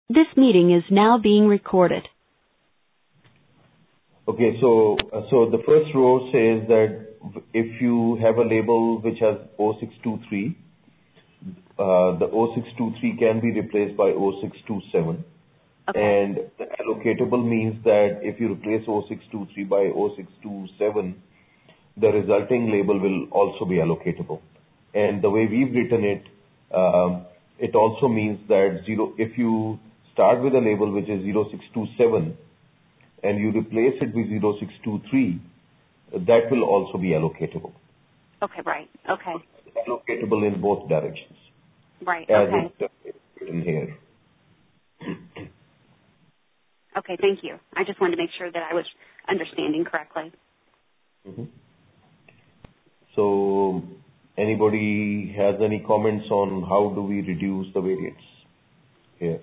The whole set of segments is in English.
This meeting is now being recorded. Okay, so the first row says that if you have a label which has 0623, the 0623 can be replaced by 0627. Okay. And the allocatable means that if you replace 0623 by 0627, the resulting label will also be allocatable. And the way we've written it, it also means that if you start with a label which is 0627 and you replace it with 0623, that will also be allocatable. Okay, right. Okay. Allocatable in both directions. Right. As Okay. it's written here. Okay, thank you. I just wanted to make sure that I was understanding correctly. Mm-hmm. So, anybody has any comments on how do we reduce the variance here?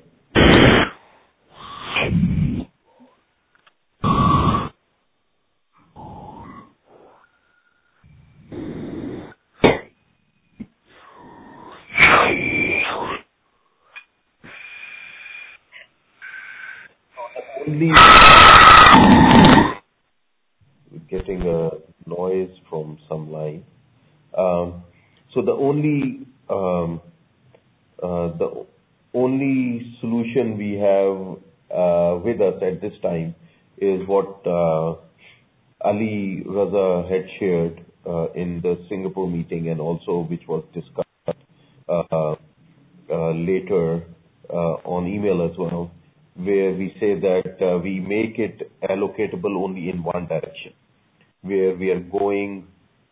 Only getting a noise from some line. So the only solution we have with us at this time is what Ali Raza had shared in the Singapore meeting, and also which was discussed later on email as well, where we say that we make it allocatable only in one direction, where we are going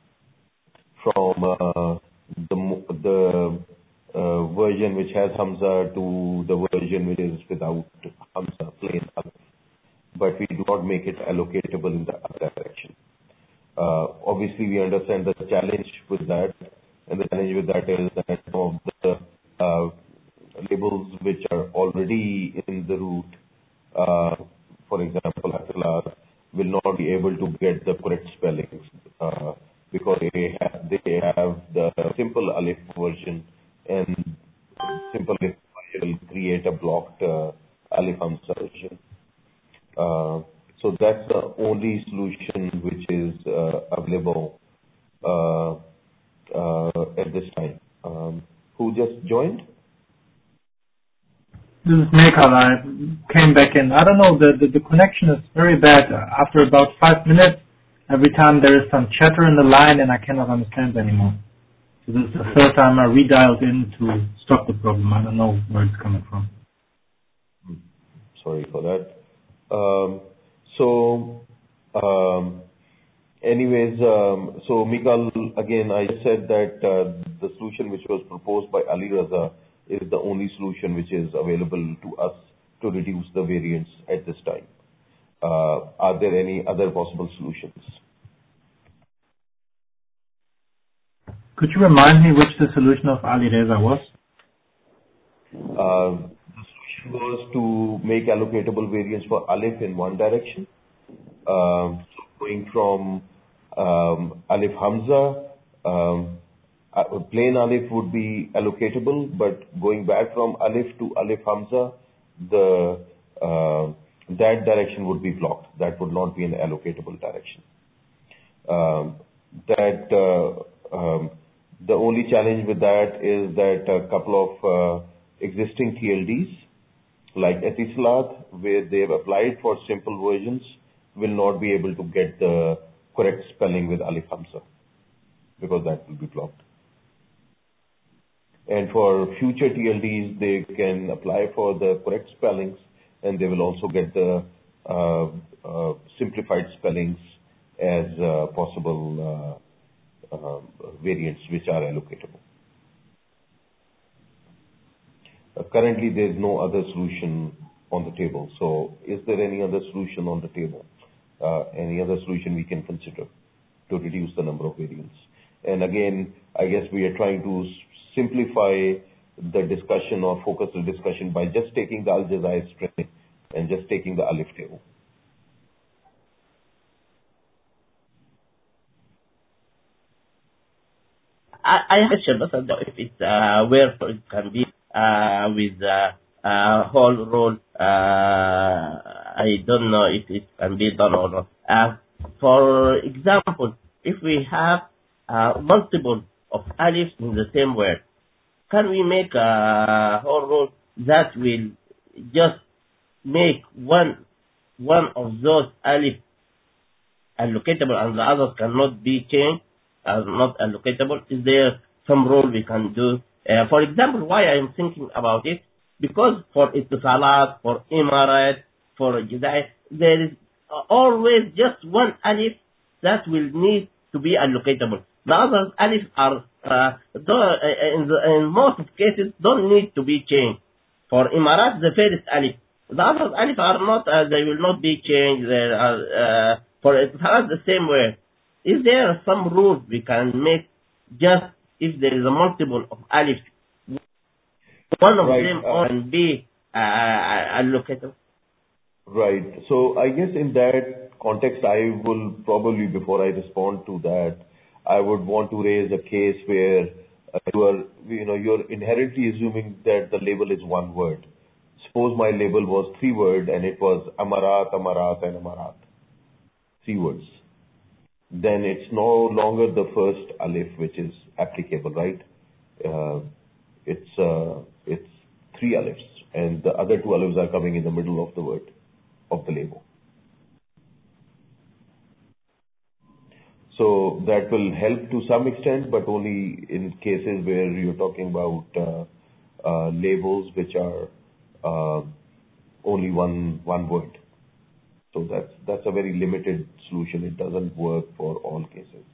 from the version which has Hamza to the version which is without Hamza, plain Alif. But we do not make it allocatable in the other direction. Obviously, we understand the challenge with that, and the challenge with that is that some of the labels which are already in the root, for example, Atlas, will not be able to get the correct spellings because they have the simple Alif version, and simple Alif will create a blocked Alif Hamza version. So that's the only solution which is available at this time. Who just joined? This is Mekhal. I came back in. I don't know, the connection is very bad. After about 5 minutes, every time there is some chatter in the line and I cannot understand anymore. So this is the third time I redialed in to stop the problem. I don't know where it's coming from. Sorry for that. So Mikal, again, I said that the solution which was proposed by Ali Raza is the only solution which is available to us to reduce the variance at this time. Are there any other possible solutions? Could you remind me which the solution of Ali Raza was? The solution was to make allocatable variance for Alif in one direction. So going from Alif Hamza, plain Alif would be allocatable, but going back from Alif to Alif Hamza, that direction would be blocked. That would not be an allocatable direction. The only challenge with that is that a couple of existing TLDs, like Etisalat, where they have applied for simple versions, will not be able to get the correct spelling with Alif Hamza, because that will be blocked. And for future TLDs, they can apply for the correct spellings, and they will also get the simplified spellings as possible variants which are allocatable. Currently, there is no other solution on the table. So is there any other solution on the table? Any other solution we can consider to reduce the number of variants? And again, I guess we are trying to simplify the discussion or focus the discussion by just taking the Al-Jazair string and just taking the Alif table. I have a question, but if it's where it can be with whole rule. I don't know if it can be done or not. For example, if we have multiple of alifs in the same word, can we make a whole rule that will just make one of those alif allocatable and the others cannot be changed as not allocatable? Is there some rule we can do? For example, why I am thinking about it, because for Ittisalat, for Imarat, for Jizai, there is always just one alif that will need to be allocatable. The other alif are, in most cases, don't need to be changed. For Imarat, the first alif. The other alif are not, they will not be changed. They are, for Ittisalat, the same way. Is there some rule we can make just if there is a multiple of alif? One of them can be allocatable. Right. So I guess in that context, I will probably, before I respond to that, I would want to raise a case where you're inherently assuming that the label is one word. Suppose my label was 3 words and it was Amarat, Amarat, and Amarat. 3 words. Then it's no longer the first alif which is applicable, right? It's 3 alifs, and the other 2 alifs are coming in the middle of the word, of the label. So that will help to some extent, but only in cases where you're talking about labels which are only one word. So that's a very limited solution. It doesn't work for all cases.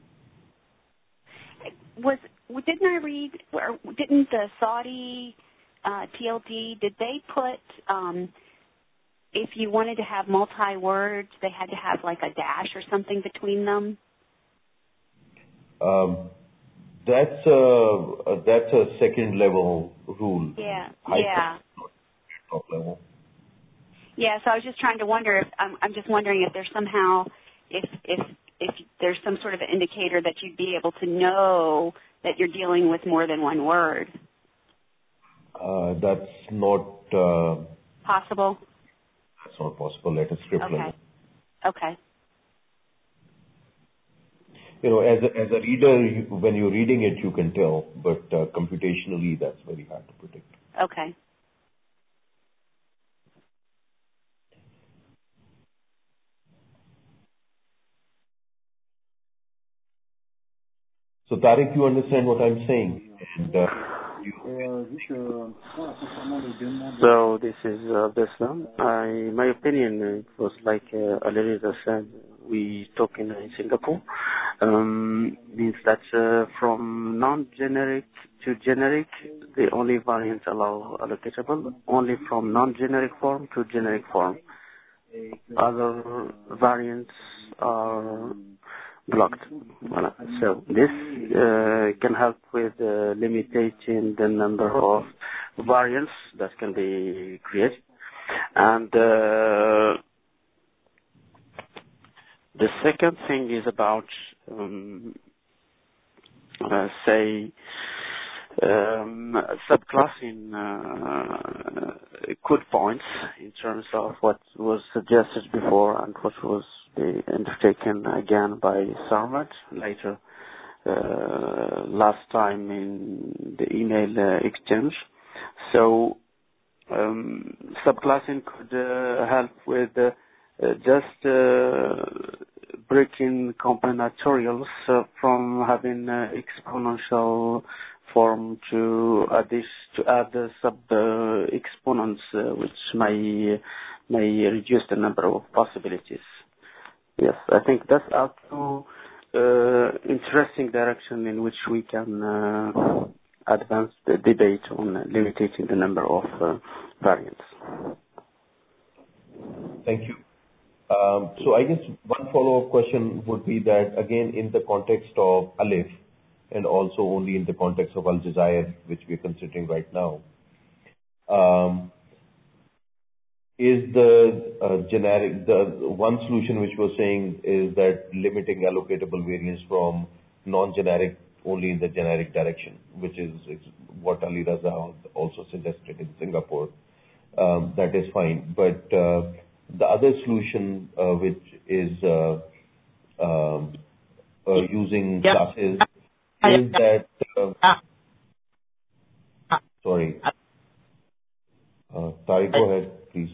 Didn't I read, or didn't the Saudi TLD, did they put, if you wanted to have multi-words, they had to have like a dash or something between them? That's a second level rule. Yeah. Top level. Yeah, so I was just trying to wonder if I'm just wondering if there's somehow if there's some sort of indicator that you'd be able to know that you're dealing with more than one word. That's not possible. That's not possible at a script level. Okay. As a reader, when you're reading it, you can tell, but computationally, that's very hard to predict. Okay. So, Tariq, you understand what I'm saying? And, so this is Beslam. My opinion, it was like Alireza said, we talk in Singapore, means that from non-generic to generic, the only variants allow allocatable, only from non-generic form to generic form. Other variants are blocked. Voilà. So this can help with limiting the number of variants that can be created. And the second thing is about, subclassing code points in terms of what was suggested before and what was undertaken again by Sarmat later last time in the email exchange. So subclassing could help with just breaking combinatorials from having exponential form to add sub exponents, which may reduce the number of possibilities. Yes, I think that's up to interesting direction in which we can advance the debate on limiting the number of variants. Thank you. So I guess one follow-up question would be that, again, in the context of Alif, and also only in the context of Al-Jazair, which we are considering right now, is the generic, the one solution which we're saying is that limiting allocatable variants from non-generic only in the generic direction, which is what Ali Raza also suggested in Singapore. That is fine. But the other solution, which is using classes, is that... sorry. Tariq, go ahead, please.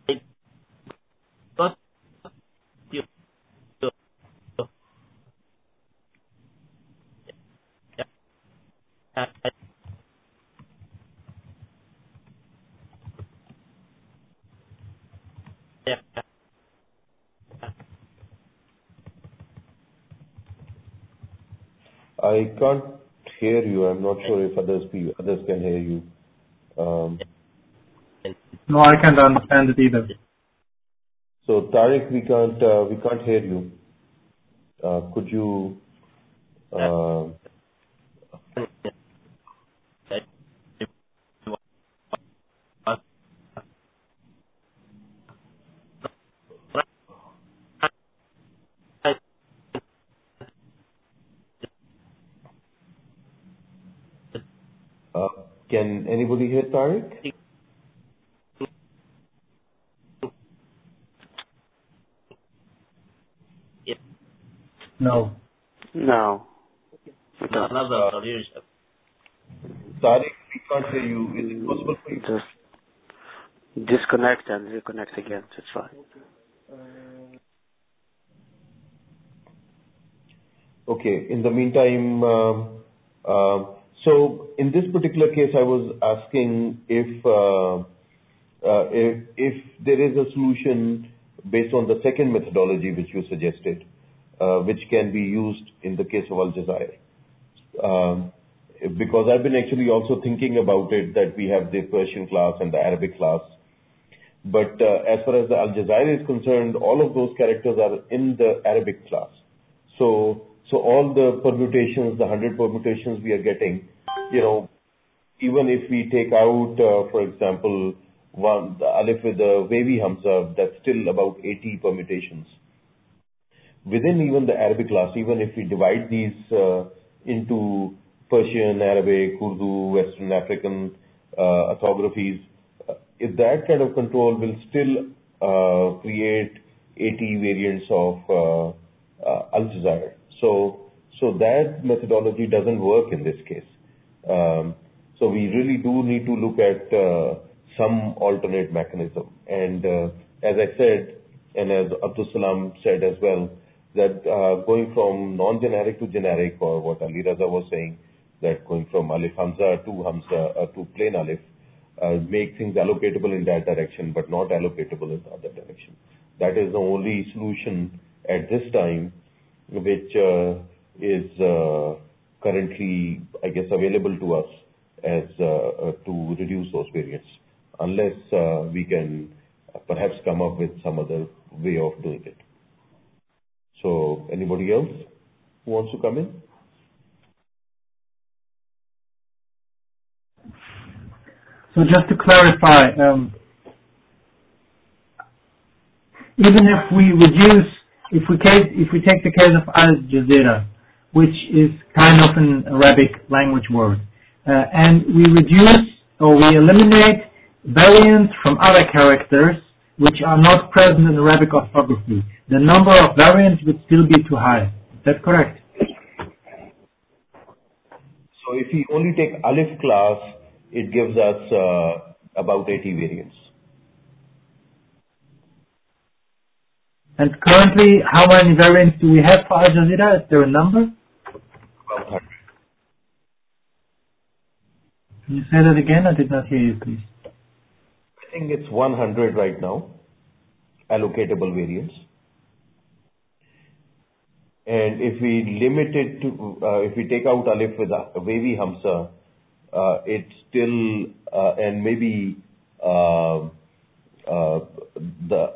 I can't hear you. I'm not sure if others can hear you. No, I can't understand it either. So Tariq, we can't hear you. Could you? Can anybody hear Tariq? No. No. Another solution. Tariq, we can't hear you. Is it possible for you? Just disconnect and reconnect again. That's fine. Okay. In the meantime, so in this particular case, I was asking if there is a solution based on the second methodology which you suggested, which can be used in the case of Aljazair. Because I've been actually also thinking about it, that we have the Persian class and the Arabic class. But as far as the Aljazair is concerned, all of those characters are in the Arabic class. So all the permutations, the 100 permutations we are getting, even if we take out, for example, the alif with the wavy hamza, that's still about 80 permutations. Within even the Arabic class, even if we divide these into Persian, Arabic, Urdu, Western African orthographies, if that kind of control will still create 80 variants of Aljazair. So that methodology doesn't work in this case. So we really do need to look at some alternate mechanism. And as I said, and as Abdul Salam said as well, that going from non-generic to generic, or what Ali Raza was saying, that going from Alif Hamza to plain Alif, make things allocatable in that direction, but not allocatable in the other direction. That is the only solution at this time, which is currently, I guess, available to us as to reduce those variants, unless we can perhaps come up with some other way of doing it. So, anybody else who wants to come in? So just to clarify, even if we reduce, if we take the case of Al-Jazeera, which is kind of an Arabic language word, and we reduce or we eliminate variants from other characters which are not present in Arabic orthography, the number of variants would still be too high. Is that correct? So if we only take Alif class, it gives us about 80 variants. And currently, how many variants do we have for Al-Jazeera? Is there a number? About 100. Can you say that again? I did not hear you, please. I think it's 100 right now, allocatable variants. And if we limit it to, if we take out Alif with a wavy Hamza, it's still, and maybe the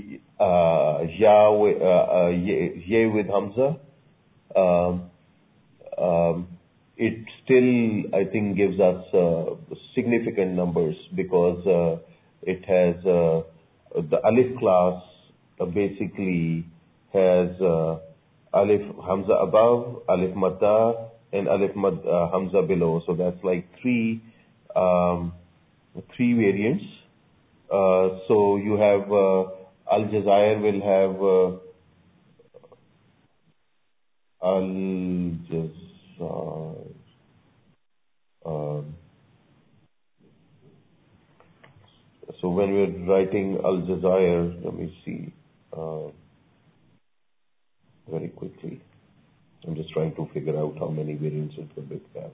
Ya with Hamza, it still, I think, gives us significant numbers, because it has the Alif class basically has Alif Hamza above, Alif Madda, and Alif Mad Hamza below. So that's like three variants. So you have Al-Jazair will have Al-Jazair. So when we're writing Al-Jazair, let me see very quickly. I'm just trying to figure out how many variants it could have.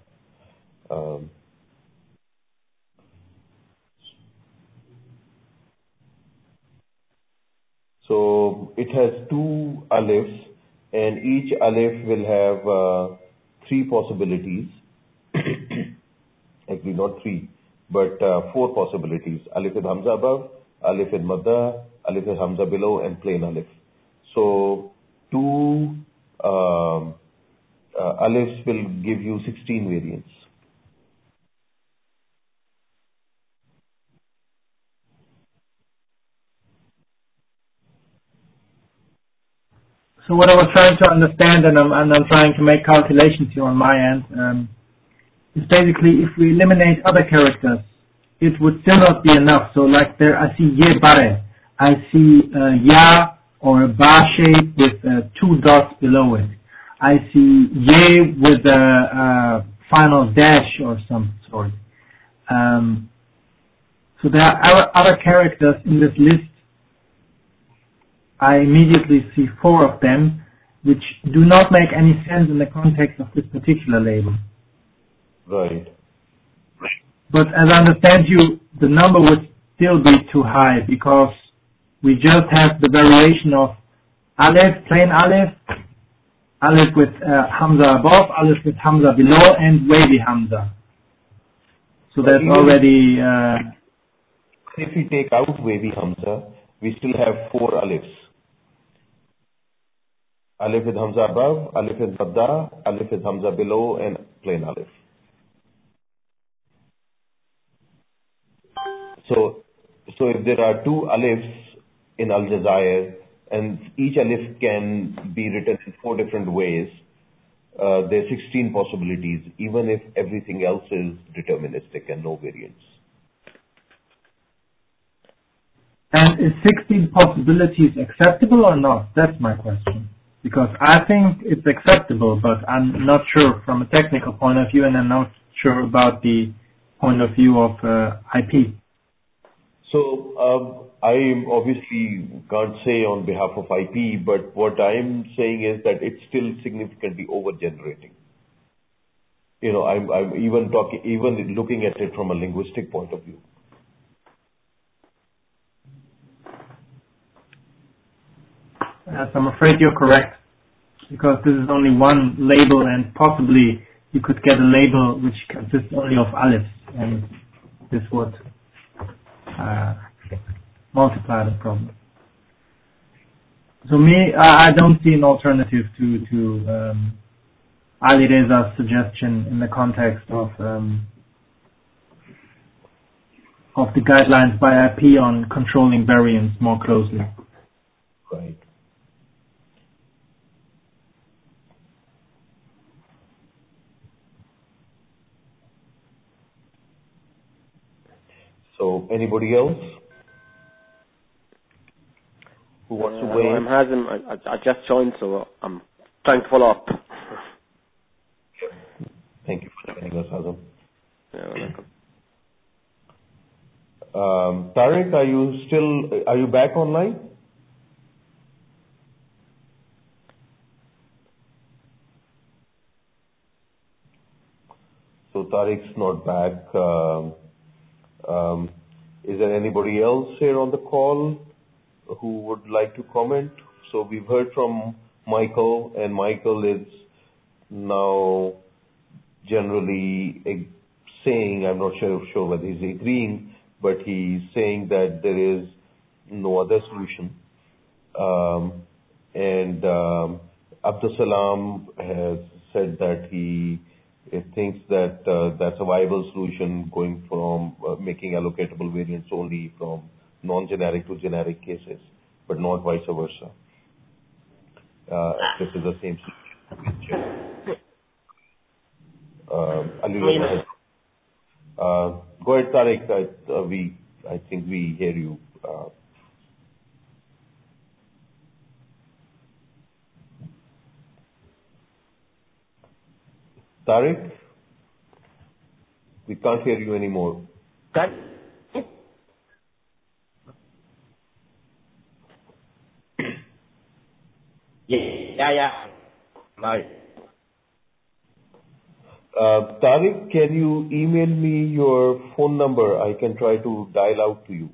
So it has two alifs, and each alif will have three possibilities. Actually, not three, but four possibilities. Alif with Hamza above, Alif with Madda, Alif with Hamza below, and plain alif. So two alifs will give you 16 variants. So what I was trying to understand, and I'm trying to make calculations here on my end, is basically if we eliminate other characters, it would still not be enough. So like there, I see ye bare, I see ya or a bar shape with two dots below it. I see ye with a final dash or some sort. So there are other characters in this list. I immediately see four of them, which do not make any sense in the context of this particular label. Right. But as I understand you, the number would still be too high because we just have the variation of Aleph, plain Aleph, Aleph with Hamza above, Aleph with Hamza below, and wavy Hamza. So that's already... if we take out wavy Hamza, we still have four alifs. Alif with Hamza above, Alif with Madda, Alif with Hamza below, and plain Alif. So if there are two alifs in Al-Jazair, and each alif can be written in four different ways, there are 16 possibilities, even if everything else is deterministic and no variants. And is 16 possibilities acceptable or not? That's my question. Because I think it's acceptable, but I'm not sure from a technical point of view, and I'm not sure about the point of view of IP. So I obviously can't say on behalf of IP, but what I'm saying is that it's still significantly over-generating. You know, I'm even looking at it from a linguistic point of view. Yes, I'm afraid you're correct, because this is only one label, and possibly you could get a label which consists only of alifs, and this would multiply the problem. So I don't see an alternative to Ali Reza's suggestion in the context of the guidelines by IP on controlling variance more closely. Right. So, anybody else who wants to weigh in? I'm Hazim. I just joined, so I'm trying to follow up. Thank you for joining us, Hazim. Yeah, welcome. Tariq, are you back online? So Tariq's not back. Is there anybody else here on the call who would like to comment? So we've heard from Michael, and Michael is now generally saying, I'm not sure whether he's agreeing, but he's saying that there is no other solution. And Abdus Salam has said that he thinks that that's a viable solution, going from making allocatable variants only from non-generic to generic cases, but not vice versa. This is the same solution. Ali. Go ahead, Tariq. I think we hear you. Tariq, we can't hear you anymore. Yeah. Right. Tariq, can you email me your phone number? I can try to dial out to you.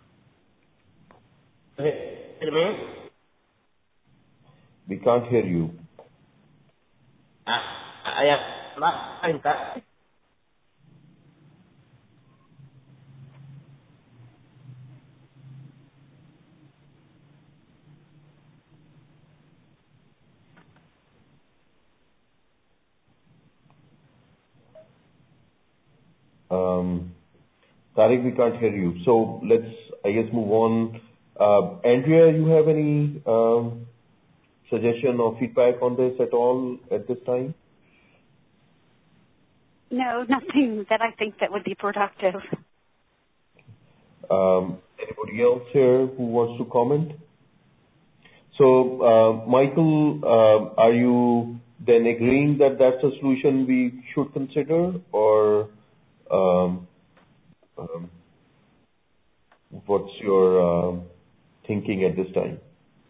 We can't hear you. Tariq, we can't hear you. So let's, I guess, move on. Andrea, you have any suggestion or feedback on this at all at this time? No, nothing that I think that would be productive. Anybody else here who wants to comment? So, Michael, are you then agreeing that that's a solution we should consider, or what's your thinking at this time?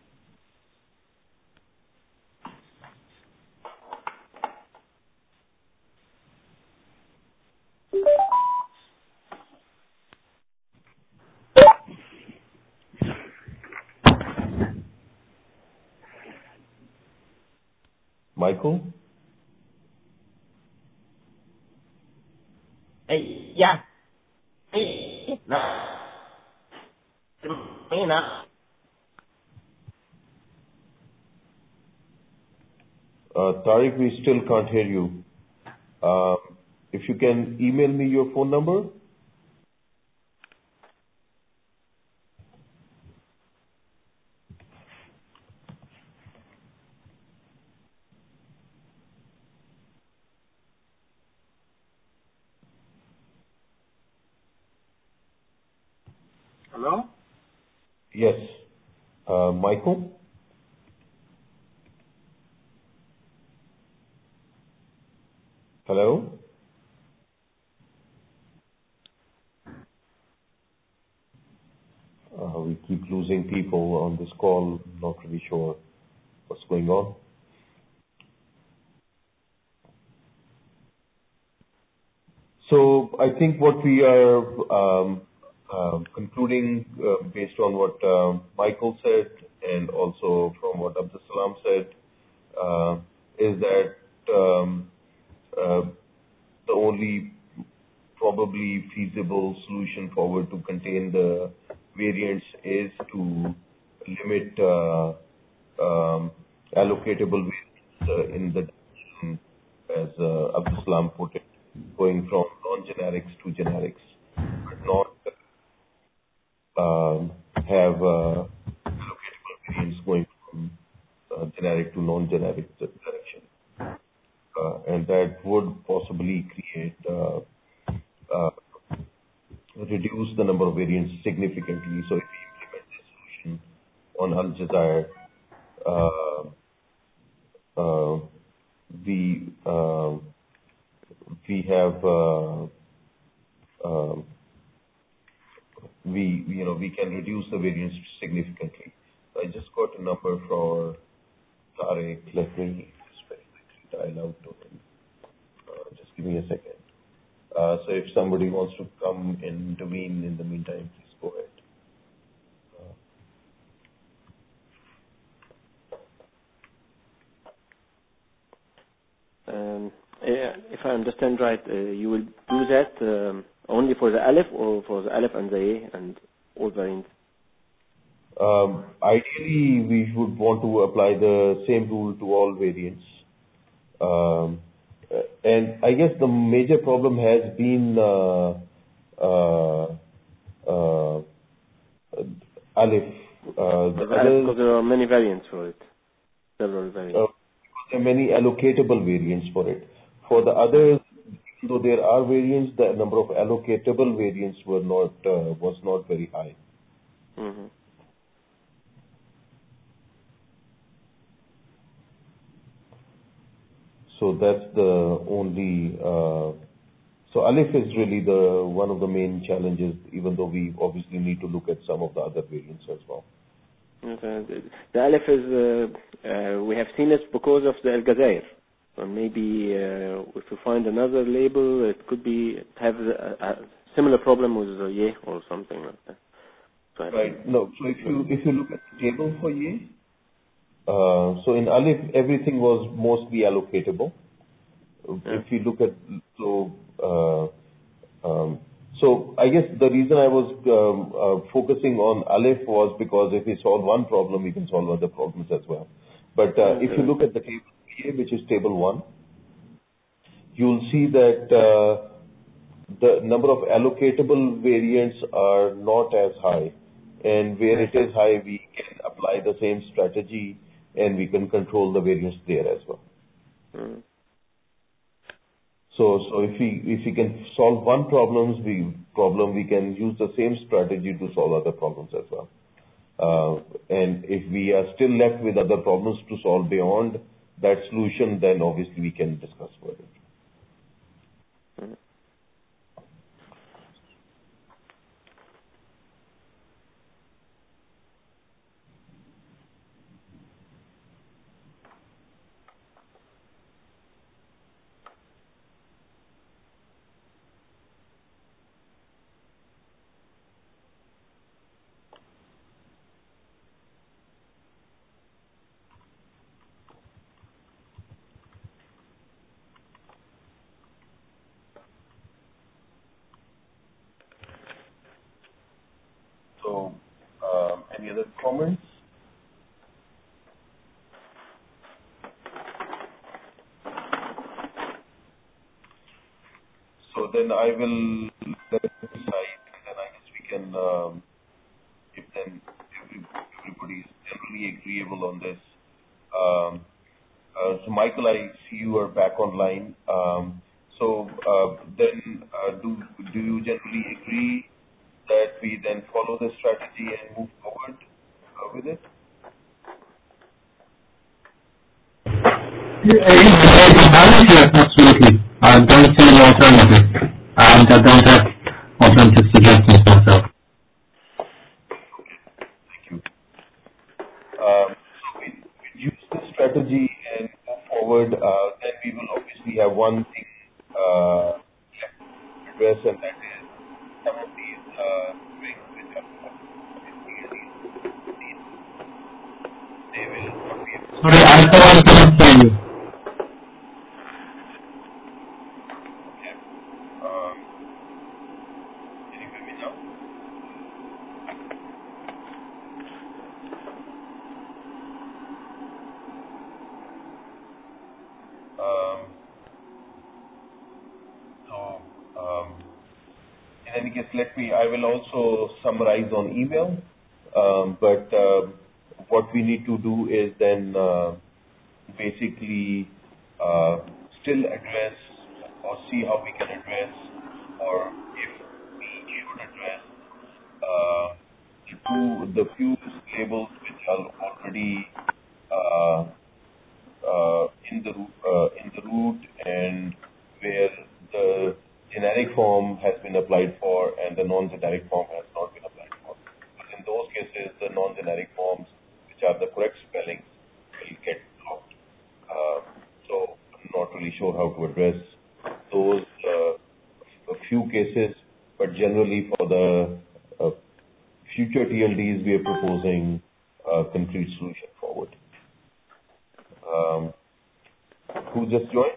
Michael? Yeah. Tariq, we still can't hear you. If you can email me your phone number. Hello? Yes. Michael? Hello? We keep losing people on this call. Not really sure what's going on. So I think what we are concluding based on what Michael said and also from what Abdul Salam said is that the only probably feasible solution forward to contain the variants is to limit allocatable variants in the direction, as Abdul Salam put it, going from non-generics to generics, but not have allocatable variants going from generic to non-generic direction. And that would possibly create reduce the number of variants significantly. So if we implement this solution on Al-Jazair, we can reduce the variance significantly. I just got a number for Tariq. Let me just very quickly dial out to him. Just give me a second. So if somebody wants to come and intervene in the meantime, please go ahead. If I understand right, you will do that only for the Aleph or for the Aleph and the A and all variants? Ideally, we would want to apply the same rule to all variants. And I guess the major problem has been Aleph. Because there are many variants for it. Several variants. There are many allocatable variants for it. For the others, though there are variants, the number of allocatable variants was not very high. Mm-hmm. So that's the only. So Aleph is really one of the main challenges, even though we obviously need to look at some of the other variants as well. Okay. The Aleph is, we have seen it because of the Al-Jazair. So maybe if you find another label, it could have a similar problem with Ye or something like that. So Right. No. So if you look at the table for Ye, so in Aleph everything was mostly allocatable. If you look at so I guess the reason I was focusing on Aleph was because if we solve one problem, we can solve other problems as well. But if you look at the table here, which is table 1, you'll see that the number of allocatable variants are not as high. And where it is high, we can apply the same strategy and we can control the variance there as well. Mm. So if we can solve one problem, we can use the same strategy to solve other problems as well. And if we are still left with other problems to solve beyond that solution, then obviously we can discuss further. Mm. So, any other comments? So then I will let it decide, and then I guess we can, if then everybody is generally agreeable on this. So Michael, I see you are back online. So then do you generally agree that we then follow the strategy and move forward with it? Yes, absolutely. I don't see an alternative. And I don't have alternative suggestions myself. Thank you. So we use the strategy and move forward. Then we will obviously have one thing left to address, and that is some of these things which are they will not be able to. Sorry, I thought I couldn't hear you. Okay. Can you hear me now? In any case, I will also summarize on email, but what we need to do is then basically still address or see how we can address, or if we should address the few labels which are already in the root and where the generic form has been applied for and the non-generic form has not been applied for. But in those cases, the non-generic forms, which are the correct spellings, will get blocked. So I'm not really sure how to address those a few cases, but generally for the future TLDs, we are proposing a concrete solution forward. Who just joined?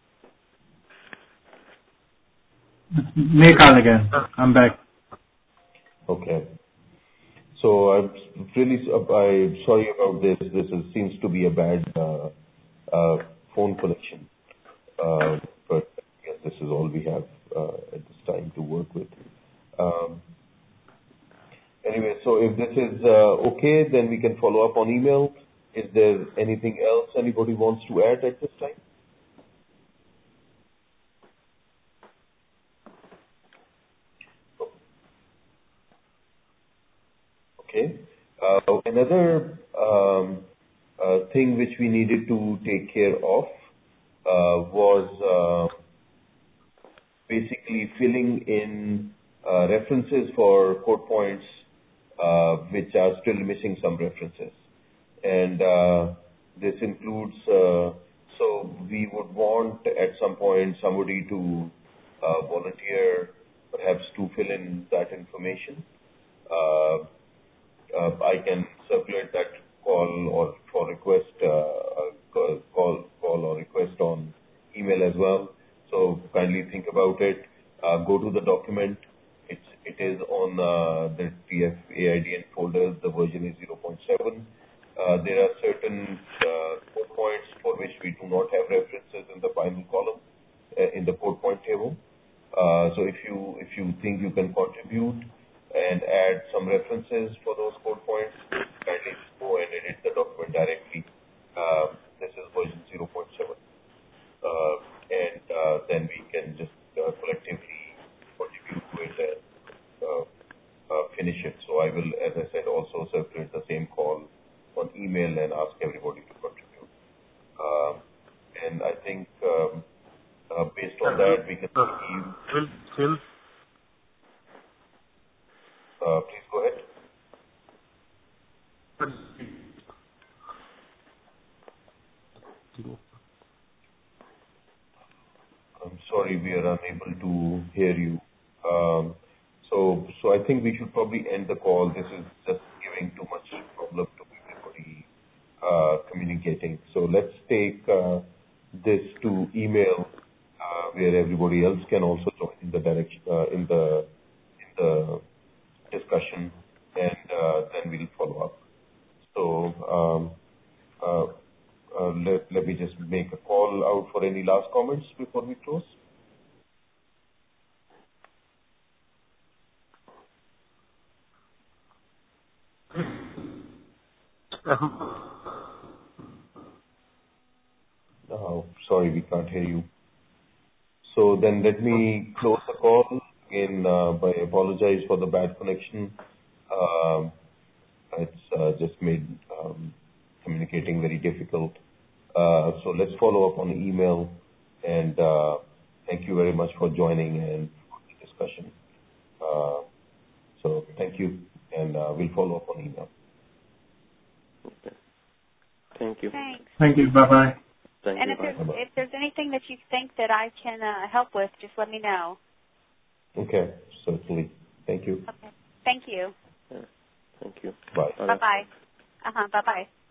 Mekan again. I'm back. Okay. So I'm sorry about this. This seems to be a bad phone connection. But yes, this is all we have at this time to work with. Anyway, so if this is okay, then we can follow up on email. Is there anything else anybody wants to add at this time? Another thing which we needed to take care of was basically filling in references for code points which are still missing some references. And this includes, so we would want at some point somebody to volunteer, perhaps to fill in that information. I can circulate that call or for request, call or request on email as well. So kindly think about it. Go to the document. It is on the TF-AIDN folder. The version is 0.7. There are certain code points for which we do not have references in the final column in the code point table. So if you think you can contribute and add some references for those code points, kindly go and edit the document directly. This is version 0.7. And then we can just collectively contribute to it and finish it. So I will, as I said, also circulate the same call on email and ask everybody to contribute. And I think based on that, we can Phil? Please go ahead. I'm sorry, we are unable to hear you. So I think we should probably end the call. This is just giving too much problem to everybody communicating. So let's take this to email where everybody else can also join in the direction in the discussion, and then we'll follow up. So let me just make a call out for any last comments before we close. Oh, sorry, we can't hear you. So then let me close the call again. I apologize for the bad connection. It's just made communicating very difficult. So let's follow up on email, and thank you very much for joining and for the discussion. So thank you, and we'll follow up on email. Okay. Thank you. Thanks. Thank you. Bye-bye. Thank And you. if there's anything that you think that I can help with, just let me know. Okay, certainly. Thank you. Okay. Thank you. Yeah. Thank you. Bye. Bye-bye. Bye-bye.